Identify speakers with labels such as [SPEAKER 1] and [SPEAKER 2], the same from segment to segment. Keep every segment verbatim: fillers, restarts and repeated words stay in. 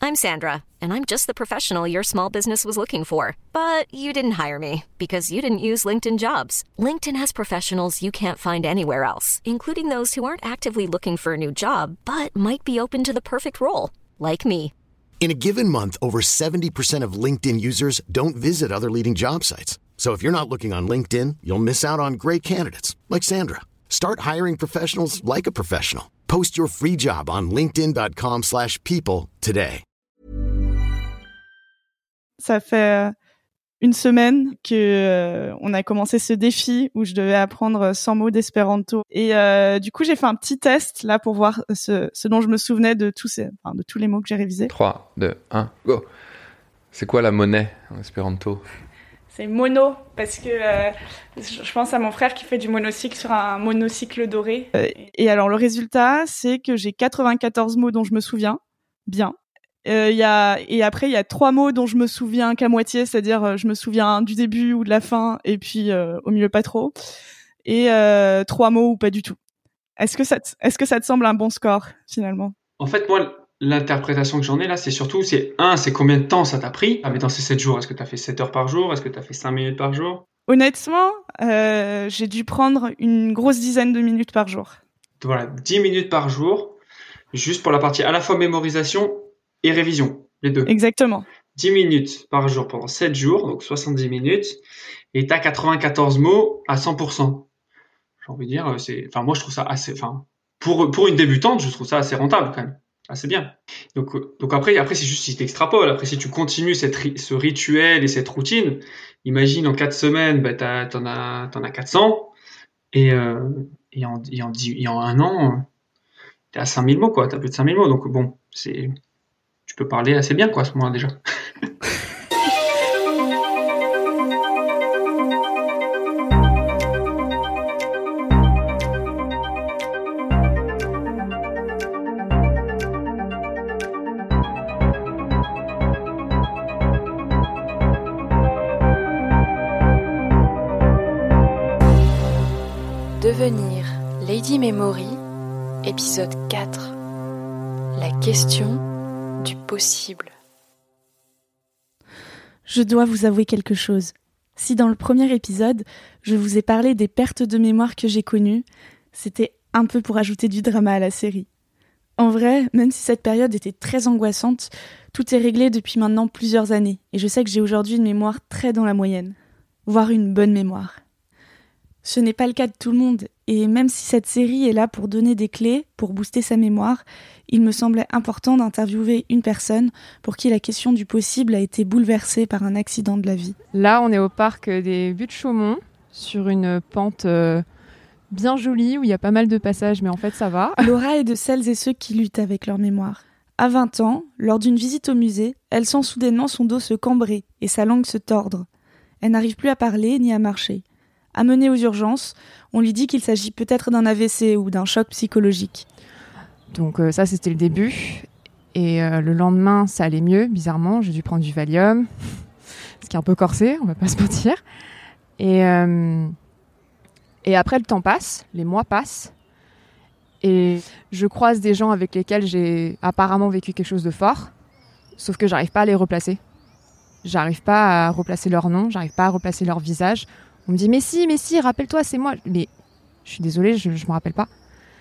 [SPEAKER 1] I'm Sandra, and I'm just the professional your small business was looking for. But you didn't hire me because you didn't use LinkedIn Jobs. LinkedIn has professionals you can't find anywhere else, including those who aren't actively looking for a new job, but might be open to the perfect role, like me.
[SPEAKER 2] In a given month, over seventy percent of LinkedIn users don't visit other leading job sites. So if you're not looking on LinkedIn, you'll miss out on great candidates like Sandra. Start hiring professionals like a professional. Post your free job on linkedin.com slash people today.
[SPEAKER 3] Ça fait une semaine que euh, on a commencé ce défi où je devais apprendre cent mots d'espéranto. Et euh, du coup, j'ai fait un petit test là pour voir ce, ce dont je me souvenais de tous ces, enfin, de tous les mots que j'ai révisés.
[SPEAKER 4] trois, deux, un, go. C'est quoi la monnaie en espéranto ?
[SPEAKER 3] C'est mono, parce que euh, je pense à mon frère qui fait du monocycle sur un monocycle doré. Euh, et alors, le résultat, c'est que j'ai quatre-vingt-quatorze mots dont je me souviens bien. Euh, y a, et après, il y a trois mots dont je me souviens qu'à moitié, c'est-à-dire euh, je me souviens du début ou de la fin, et puis euh, au milieu pas trop. Et euh, trois mots ou pas du tout. Est-ce que ça te, est-ce que ça te semble un bon score, finalement ?
[SPEAKER 5] En fait, moi, l'interprétation que j'en ai là, c'est surtout, c'est un, c'est combien de temps ça t'a pris ? Ah, mais dans ces sept jours, est-ce que t'as fait sept heures par jour ? Est-ce que t'as fait cinq minutes par jour ?
[SPEAKER 3] Honnêtement, euh, j'ai dû prendre une grosse dizaine de minutes par jour.
[SPEAKER 5] Voilà, dix minutes par jour, juste pour la partie à la fois mémorisation et révision, les deux.
[SPEAKER 3] Exactement.
[SPEAKER 5] dix minutes par jour pendant sept jours, donc soixante-dix minutes, et t'as quatre-vingt-quatorze mots à cent pour cent. J'ai envie de dire, c'est, enfin, moi, je trouve ça assez, enfin, pour, pour une débutante, je trouve ça assez rentable, quand même. Assez bien. Donc, donc après, après, c'est juste si t'extrapoles. Après, si tu continues cette, ce rituel et cette routine, imagine en quatre semaines, bah, t'as, t'en as, t'en as quatre cents, et, euh, et en, et en, et en un an, t'es à cinq mille mots, quoi. T'as plus de cinq mille mots. Donc, bon, c'est, tu peux parler assez bien, quoi, à ce moment-là, déjà.
[SPEAKER 6] Devenir Lady Memory, épisode quatre. La question du possible.
[SPEAKER 3] Je dois vous avouer quelque chose. Si dans le premier épisode, je vous ai parlé des pertes de mémoire que j'ai connues, c'était un peu pour ajouter du drama à la série. En vrai, même si cette période était très angoissante, tout est réglé depuis maintenant plusieurs années, et je sais que j'ai aujourd'hui une mémoire très dans la moyenne, voire une bonne mémoire. Ce n'est pas le cas de tout le monde, et même si cette série est là pour donner des clés, pour booster sa mémoire, il me semblait important d'interviewer une personne pour qui la question du possible a été bouleversée par un accident de la vie.
[SPEAKER 7] Là, on est au parc des Buttes-Chaumont, sur une pente euh, bien jolie, où il y a pas mal de passages, mais en fait, ça va.
[SPEAKER 3] Laura est de celles et ceux qui luttent avec leur mémoire. À vingt ans, lors d'une visite au musée, elle sent soudainement son dos se cambrer et sa langue se tordre. Elle n'arrive plus à parler ni à marcher. Amenée aux urgences, on lui dit qu'il s'agit peut-être d'un A V C ou d'un choc psychologique.
[SPEAKER 7] Donc euh, ça, c'était le début. Et euh, le lendemain, ça allait mieux, bizarrement. J'ai dû prendre du Valium, ce qui est un peu corsé, on va pas se mentir. Et, euh, et après, le temps passe, les mois passent. Et je croise des gens avec lesquels j'ai apparemment vécu quelque chose de fort, sauf que j'arrive pas à les replacer. J'arrive pas à replacer leur nom, j'arrive pas à replacer leur visage. On me dit « mais si, mais si, rappelle-toi, c'est moi ». Mais je suis désolée, je, je me rappelle pas.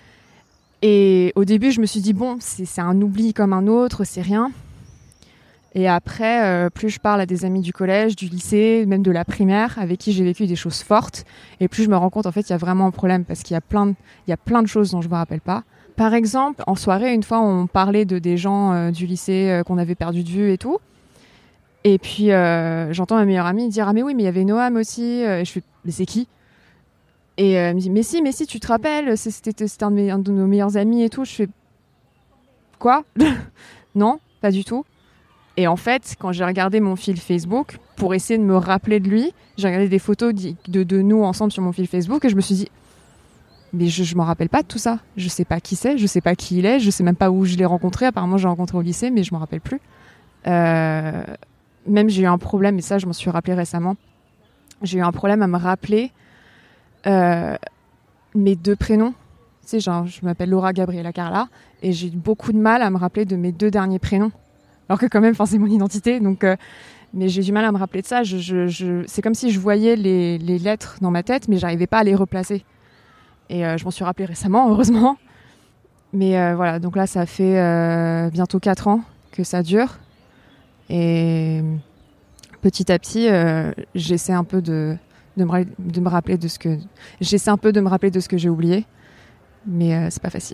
[SPEAKER 7] Et au début, je me suis dit « bon, c'est, c'est un oubli comme un autre, c'est rien ». Et après, euh, plus je parle à des amis du collège, du lycée, même de la primaire, avec qui j'ai vécu des choses fortes, et plus je me rends compte, en fait, il y a vraiment un problème, parce qu'il y a plein de, il y a plein de choses dont je me rappelle pas. Par exemple, en soirée, une fois, on parlait de des gens euh, du lycée euh, qu'on avait perdu de vue et tout. Et puis, euh, j'entends ma meilleure amie dire « ah mais oui, mais il y avait Noam aussi ». Et je fais « mais c'est qui ?» Et euh, elle me dit « mais si, mais si, tu te rappelles, c'était, c'était un, de mes, un de nos meilleurs amis et tout ». Je fais « quoi ?» Non, pas du tout. Et en fait, quand j'ai regardé mon fil Facebook, pour essayer de me rappeler de lui, j'ai regardé des photos de, de, de nous ensemble sur mon fil Facebook et je me suis dit « mais je ne me rappelle pas de tout ça. Je sais pas qui c'est, je sais pas qui il est, je sais même pas où je l'ai rencontré. Apparemment, je l'ai rencontré au lycée, mais je me rappelle plus. Euh... » Même j'ai eu un problème, et ça je m'en suis rappelé récemment, j'ai eu un problème à me rappeler euh, mes deux prénoms. Tu sais, genre, je m'appelle Laura Gabriela Carla, et j'ai eu beaucoup de mal à me rappeler de mes deux derniers prénoms. alors que quand même, c'est mon identité. Donc, euh, mais j'ai du mal à me rappeler de ça. Je, je, je, c'est comme si je voyais les, les lettres dans ma tête, mais j'arrivais pas à les replacer. Et euh, je m'en suis rappelée récemment, heureusement. Mais euh, voilà, donc là, ça fait euh, bientôt quatre ans que ça dure. Et petit à petit, euh, j'essaie un peu de, de, me, de me rappeler de ce que... J'essaie un peu de me rappeler de ce que j'ai oublié. Mais euh, c'est pas facile.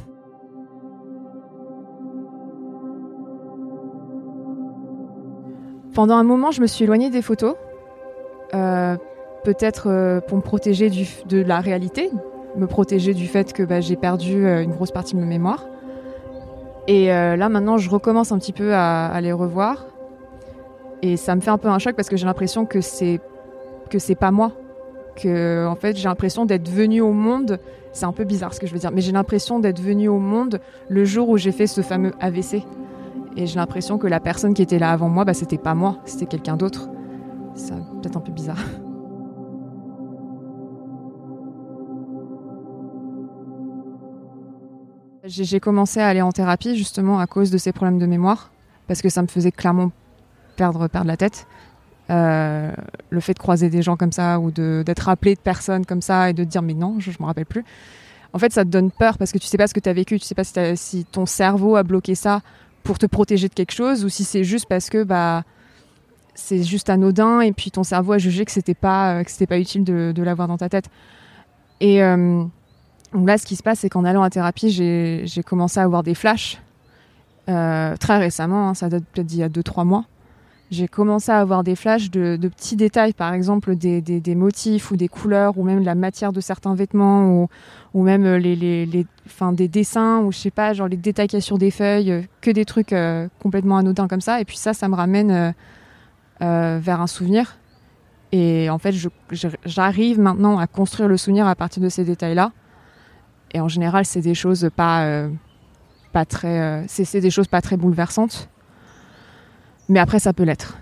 [SPEAKER 7] Pendant un moment, je me suis éloignée des photos, euh, peut-être euh, pour me protéger du, de la réalité, me protéger du fait que bah, j'ai perdu euh, une grosse partie de ma mémoire. Et euh, là, maintenant, je recommence un petit peu à, à les revoir. Et ça me fait un peu un choc parce que j'ai l'impression que c'est, que c'est pas moi. Que, en fait, j'ai l'impression d'être venue au monde. C'est un peu bizarre ce que je veux dire, mais j'ai l'impression d'être venue au monde le jour où j'ai fait ce fameux A V C. Et j'ai l'impression que la personne qui était là avant moi, bah, c'était pas moi, c'était quelqu'un d'autre. C'est peut-être un peu bizarre. J'ai commencé à aller en thérapie justement à cause de ces problèmes de mémoire, parce que ça me faisait clairement perdre, perdre la tête. Euh, le fait de croiser des gens comme ça ou de, d'être appelé de personnes comme ça et de te dire mais non, je ne me rappelle plus. En fait, ça te donne peur parce que tu sais pas ce que tu as vécu, tu sais pas si, si ton cerveau a bloqué ça pour te protéger de quelque chose ou si c'est juste parce que bah c'est juste anodin et puis ton cerveau a jugé que c'était pas que c'était pas utile de, de l'avoir dans ta tête. Et euh, donc là, ce qui se passe, c'est qu'en allant à thérapie, j'ai, j'ai commencé à avoir des flashs euh, très récemment, hein, ça date peut-être d'il y a deux trois mois. J'ai commencé à avoir des flashs de, de petits détails, par exemple des, des, des motifs ou des couleurs ou même la matière de certains vêtements ou, ou même les, les, les, enfin, des dessins ou je sais pas, genre les détails qu'il y a sur des feuilles, que des trucs euh, complètement anodins comme ça. Et puis ça, ça me ramène euh, euh, vers un souvenir. Et en fait, je, je, j'arrive maintenant à construire le souvenir à partir de ces détails-là. Et en général, c'est des choses pas, euh, pas très, euh, c'est, c'est des choses pas très bouleversantes. Mais après, ça peut l'être.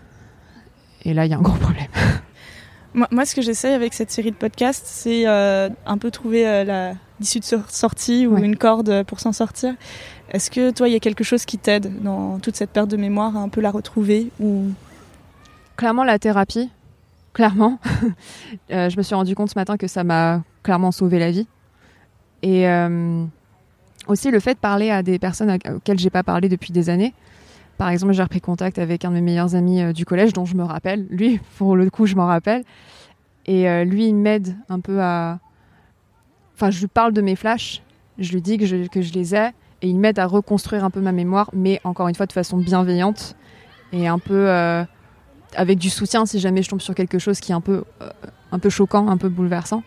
[SPEAKER 7] Et là, il y a un gros problème.
[SPEAKER 3] Moi, moi, ce que j'essaie avec cette série de podcasts, c'est euh, un peu trouver euh, la, l'issue de sortie ou ouais. une corde pour s'en sortir. Est-ce que toi, il y a quelque chose qui t'aide dans toute cette perte de mémoire à un peu la retrouver ou...
[SPEAKER 7] Clairement, la thérapie. Clairement. euh, je me suis rendu compte ce matin que ça m'a clairement sauvé la vie. Et euh, aussi, le fait de parler à des personnes auxquelles je n'ai pas parlé depuis des années. Par exemple, j'ai repris contact avec un de mes meilleurs amis euh, du collège, dont je me rappelle. Lui, pour le coup, je m'en rappelle. Et euh, lui, il m'aide un peu à... Enfin, je lui parle de mes flashs. Je lui dis que je, que je les ai. Et il m'aide à reconstruire un peu ma mémoire, mais encore une fois, de façon bienveillante. Et un peu... Euh, avec du soutien, si jamais je tombe sur quelque chose qui est un peu, euh, un peu choquant, un peu bouleversant.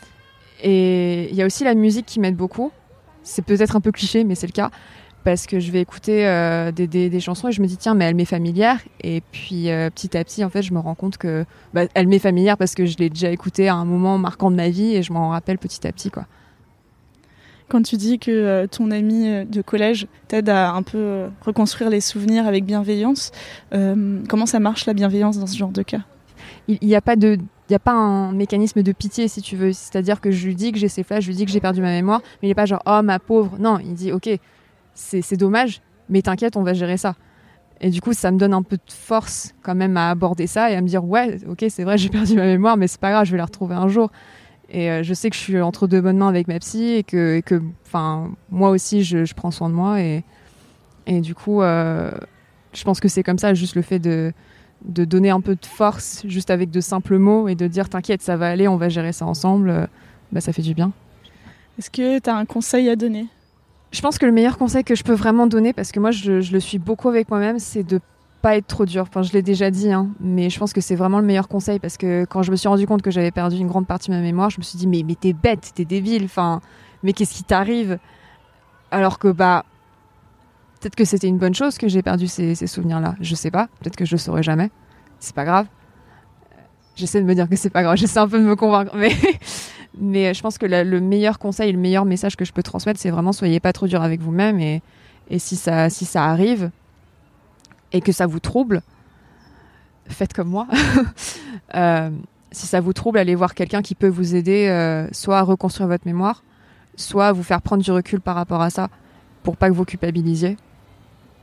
[SPEAKER 7] Et il y a aussi la musique qui m'aide beaucoup. C'est peut-être un peu cliché, mais c'est le cas. Parce que je vais écouter euh, des, des, des chansons et je me dis tiens mais elle m'est familière et puis euh, petit à petit en fait je me rends compte que bah, elle m'est familière parce que je l'ai déjà écoutée à un moment marquant de ma vie et je m'en rappelle petit à petit quoi.
[SPEAKER 3] Quand tu dis que euh, ton ami de collège t'aide à un peu euh, reconstruire les souvenirs avec bienveillance, euh, comment ça marche la bienveillance dans ce genre de cas ?
[SPEAKER 7] Il n'y a pas de il n'y a pas un mécanisme de pitié si tu veux, c'est-à-dire que je lui dis que j'ai ces flashs, je lui dis que j'ai perdu ma mémoire, mais il n'est pas genre oh ma pauvre, non, il dit ok C'est, c'est dommage, mais t'inquiète, on va gérer ça. Et du coup, ça me donne un peu de force quand même à aborder ça et à me dire ouais, ok, c'est vrai, j'ai perdu ma mémoire, mais c'est pas grave, je vais la retrouver un jour. Et euh, je sais que je suis entre deux bonnes mains avec ma psy et que, et que moi aussi, je, je prends soin de moi. Et, et du coup, euh, je pense que c'est comme ça, juste le fait de, de donner un peu de force, juste avec de simples mots et de dire t'inquiète, ça va aller, on va gérer ça ensemble, euh, bah, ça fait du bien.
[SPEAKER 3] Est-ce que t'as un conseil à donner ?
[SPEAKER 7] Je pense que le meilleur conseil que je peux vraiment donner, parce que moi je, je le suis beaucoup avec moi-même, c'est de pas être trop dur. Enfin, je l'ai déjà dit, hein, mais je pense que c'est vraiment le meilleur conseil parce que quand je me suis rendu compte que j'avais perdu une grande partie de ma mémoire, je me suis dit mais, mais t'es bête, t'es débile, enfin, mais qu'est-ce qui t'arrive ? Alors que bah peut-être que c'était une bonne chose que j'ai perdu ces, ces souvenirs-là. Je sais pas, peut-être que je le saurai jamais. C'est pas grave. J'essaie de me dire que c'est pas grave, j'essaie un peu de me convaincre, mais... Mais je pense que la, le meilleur conseil, le meilleur message que je peux transmettre, c'est vraiment soyez pas trop dur avec vous-même et, et si, ça, si ça arrive et que ça vous trouble, faites comme moi. euh, si ça vous trouble, allez voir quelqu'un qui peut vous aider euh, soit à reconstruire votre mémoire, soit à vous faire prendre du recul par rapport à ça pour pas que vous culpabilisiez.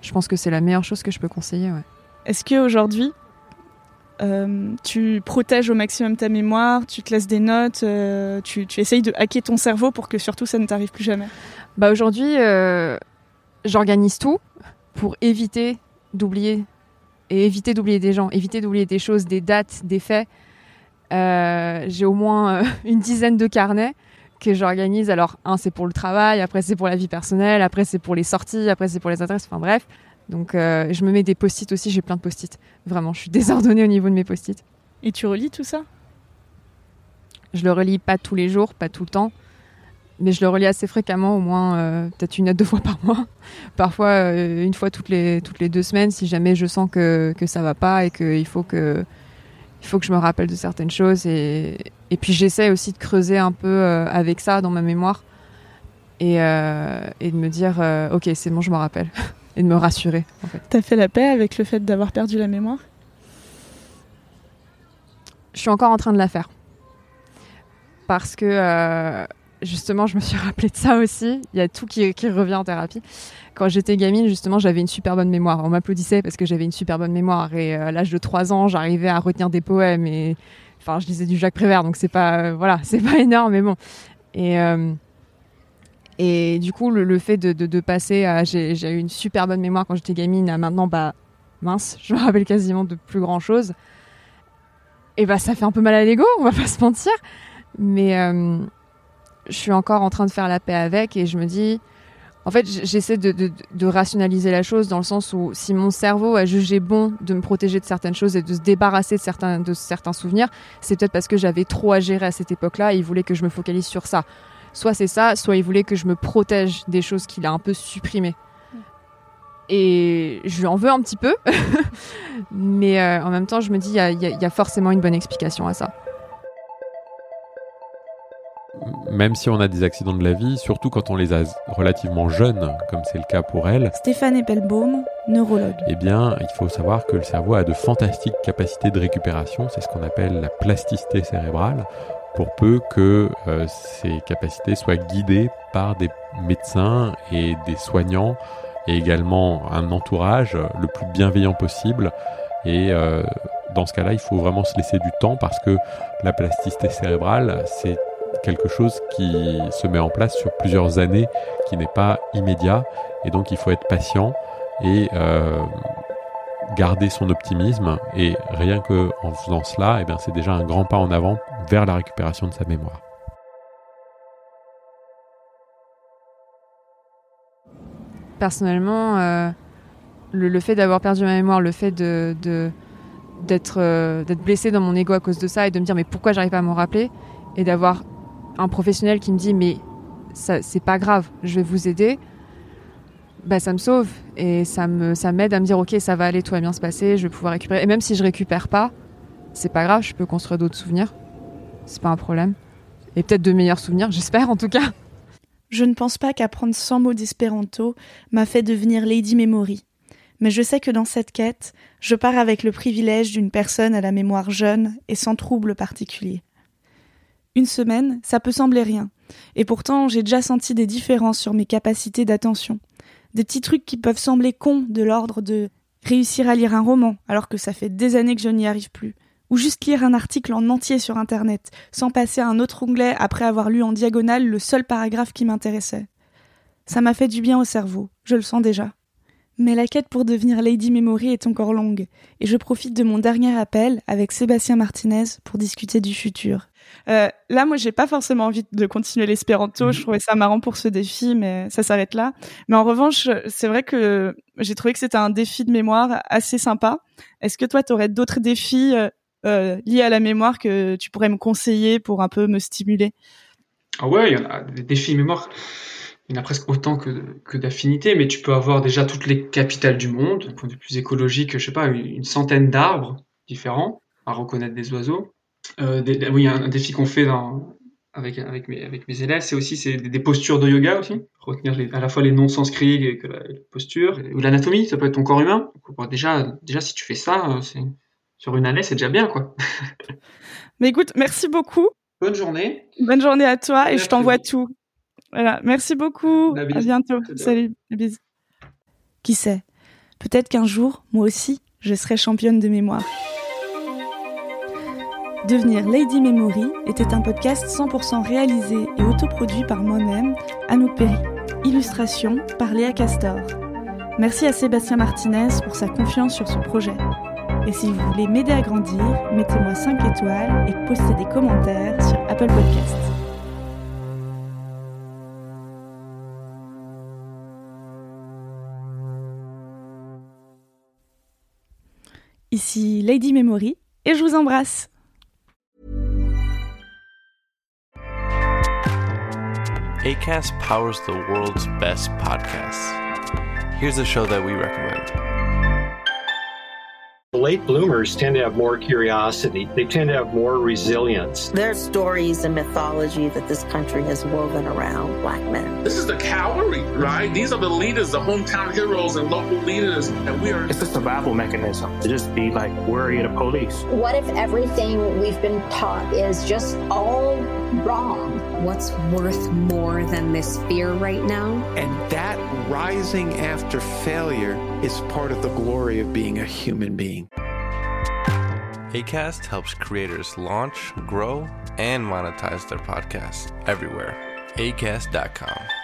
[SPEAKER 7] Je pense que c'est la meilleure chose que je peux conseiller. Ouais.
[SPEAKER 3] Est-ce qu'aujourd'hui, euh, tu protèges au maximum ta mémoire, tu te laisses des notes, euh, tu, tu essayes de hacker ton cerveau pour que surtout ça ne t'arrive plus jamais?
[SPEAKER 7] Bah aujourd'hui, euh, j'organise tout pour éviter d'oublier et éviter d'oublier des gens, éviter d'oublier des choses, des dates, des faits. Euh, j'ai au moins euh, une dizaine de carnets que j'organise. Alors, un, c'est pour le travail, après, c'est pour la vie personnelle, après, c'est pour les sorties, après, c'est pour les adresses, enfin bref. Donc, euh, je me mets des post-it aussi, j'ai plein de post-it. Vraiment, je suis désordonnée au niveau de mes post-it.
[SPEAKER 3] Et tu relis tout ça?
[SPEAKER 7] Je le relis pas tous les jours, pas tout le temps, mais je le relis assez fréquemment, au moins euh, peut-être une à deux fois par mois. Parfois, euh, une fois toutes les, toutes les deux semaines, si jamais je sens que, que ça va pas et qu'il faut que... Il faut que je me rappelle de certaines choses et, et puis j'essaie aussi de creuser un peu euh, avec ça dans ma mémoire et, euh, et de me dire euh, ok c'est bon je me rappelle et de me rassurer en fait.
[SPEAKER 3] T'as fait la paix avec le fait d'avoir perdu la mémoire?
[SPEAKER 7] Je suis encore en train de la faire parce que euh, justement je me suis rappelée de ça aussi. Il y a tout qui, qui revient en thérapie. Quand j'étais gamine, justement, j'avais une super bonne mémoire. On m'applaudissait parce que j'avais une super bonne mémoire. Et euh, à l'âge de trois ans, j'arrivais à retenir des poèmes. Et enfin, je lisais du Jacques Prévert, donc c'est pas, euh, voilà, c'est pas énorme, mais bon. Et, euh, et du coup, le, le fait de, de, de passer à... J'ai, j'ai eu une super bonne mémoire quand j'étais gamine. À maintenant, bah, mince, je me rappelle quasiment de plus grand-chose. Et bah, ça fait un peu mal à l'ego, on va pas se mentir. Mais euh, je suis encore en train de faire la paix avec et je me dis... En fait, j'essaie de, de, de rationaliser la chose dans le sens où si mon cerveau a jugé bon de me protéger de certaines choses et de se débarrasser de certains, de certains souvenirs, c'est peut-être parce que j'avais trop à gérer à cette époque-là et il voulait que je me focalise sur ça. Soit c'est ça, soit il voulait que je me protège des choses qu'il a un peu supprimées. Et je lui en veux un petit peu, mais euh, en même temps, je me dis il y a, y a, y a forcément une bonne explication à ça.
[SPEAKER 8] Même si on a des accidents de la vie, surtout quand on les a relativement jeunes, comme c'est le cas pour elle.
[SPEAKER 3] Stéphane Eppelbaum, neurologue.
[SPEAKER 8] Eh bien, il faut savoir que le cerveau a de fantastiques capacités de récupération, c'est ce qu'on appelle la plasticité cérébrale, pour peu que euh, ces capacités soient guidées par des médecins et des soignants, et également un entourage le plus bienveillant possible. Et euh, dans ce cas-là, il faut vraiment se laisser du temps parce que la plasticité cérébrale, c'est quelque chose qui se met en place sur plusieurs années, qui n'est pas immédiat, et donc il faut être patient et euh, garder son optimisme, et rien qu'en faisant cela, eh bien, c'est déjà un grand pas en avant vers la récupération de sa mémoire.
[SPEAKER 7] Personnellement, euh, le, le fait d'avoir perdu ma mémoire, le fait de, de, d'être, euh, d'être blessée dans mon ego à cause de ça et de me dire mais pourquoi j'arrive pas à m'en rappeler, et d'avoir un professionnel qui me dit mais ça, c'est pas grave, je vais vous aider, bah ça me sauve et ça me ça m'aide à me dire ok ça va aller, tout va bien se passer, je vais pouvoir récupérer, et même si je récupère pas, c'est pas grave, je peux construire d'autres souvenirs, c'est pas un problème, et peut-être de meilleurs souvenirs, j'espère en tout cas.
[SPEAKER 3] Je ne pense pas qu'apprendre cent mots d'espéranto m'a fait devenir Lady Memory, mais je sais que dans cette quête, je pars avec le privilège d'une personne à la mémoire jeune et sans trouble particulier. Une semaine, ça peut sembler rien. Et pourtant, j'ai déjà senti des différences sur mes capacités d'attention. Des petits trucs qui peuvent sembler cons, de l'ordre de réussir à lire un roman, alors que ça fait des années que je n'y arrive plus. Ou juste lire un article en entier sur Internet, sans passer à un autre onglet après avoir lu en diagonale le seul paragraphe qui m'intéressait. Ça m'a fait du bien au cerveau, je le sens déjà. Mais la quête pour devenir Lady Memory est encore longue, et je profite de mon dernier appel avec Sébastien Martinez pour discuter du futur. Euh, là, moi, j'ai pas forcément envie de continuer l'espéranto. Je trouvais ça marrant pour ce défi, mais ça s'arrête là. Mais en revanche, c'est vrai que j'ai trouvé que c'était un défi de mémoire assez sympa. Est-ce que toi, tu aurais d'autres défis euh, euh, liés à la mémoire que tu pourrais me conseiller pour un peu me stimuler?
[SPEAKER 5] Ah ouais, il y en a des défis mémoire. Il y en a presque autant que, que d'affinités, mais tu peux avoir déjà toutes les capitales du monde, d'un point de vue plus écologique, je sais pas, une, une centaine d'arbres différents, à reconnaître des oiseaux. Euh, des, oui, un, un défi qu'on fait dans, avec, avec, mes, avec mes élèves, c'est aussi c'est des, des postures de yoga aussi, retenir les, à la fois les noms sanscrits et que la, les postures, ou l'anatomie, ça peut être ton corps humain. Donc, bon, déjà, déjà, si tu fais ça, c'est, sur une année, c'est déjà bien, quoi.
[SPEAKER 3] Mais écoute, merci beaucoup.
[SPEAKER 5] Bonne journée.
[SPEAKER 3] Bonne journée à toi, et
[SPEAKER 5] merci.
[SPEAKER 3] Je t'envoie tout. Voilà, merci beaucoup. À bientôt. Salut. Bisous. Qui sait ? Peut-être qu'un jour, moi aussi, je serai championne de mémoire. Devenir Lady Memory était un podcast cent pour cent réalisé et autoproduit par moi-même, Anouk Perry. Illustration par Léa Castor. Merci à Sébastien Martinez pour sa confiance sur ce projet. Et si vous voulez m'aider à grandir, mettez-moi cinq étoiles et postez des commentaires sur Apple Podcasts. Ici Lady Memory et je vous embrasse.
[SPEAKER 9] Acast powers the world's best podcasts. Here's a show that we recommend.
[SPEAKER 10] Late bloomers tend to have more curiosity. They tend to have more resilience.
[SPEAKER 11] There's stories and mythology that this country has woven around Black men.
[SPEAKER 12] This is the cavalry, right? These are the leaders, the hometown heroes and local leaders, and we are...
[SPEAKER 13] It's a survival mechanism to just be like worried of police.
[SPEAKER 14] What if everything we've been taught is just all wrong?
[SPEAKER 15] What's worth more than this fear right now?
[SPEAKER 16] And that rising after failure is part of the glory of being a human being.
[SPEAKER 9] Acast helps creators launch, grow, and monetize their podcasts everywhere. acast dot com.